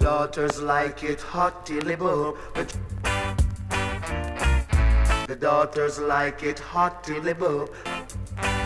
daughters like it hot till they bob. The daughters like it hot till they bob.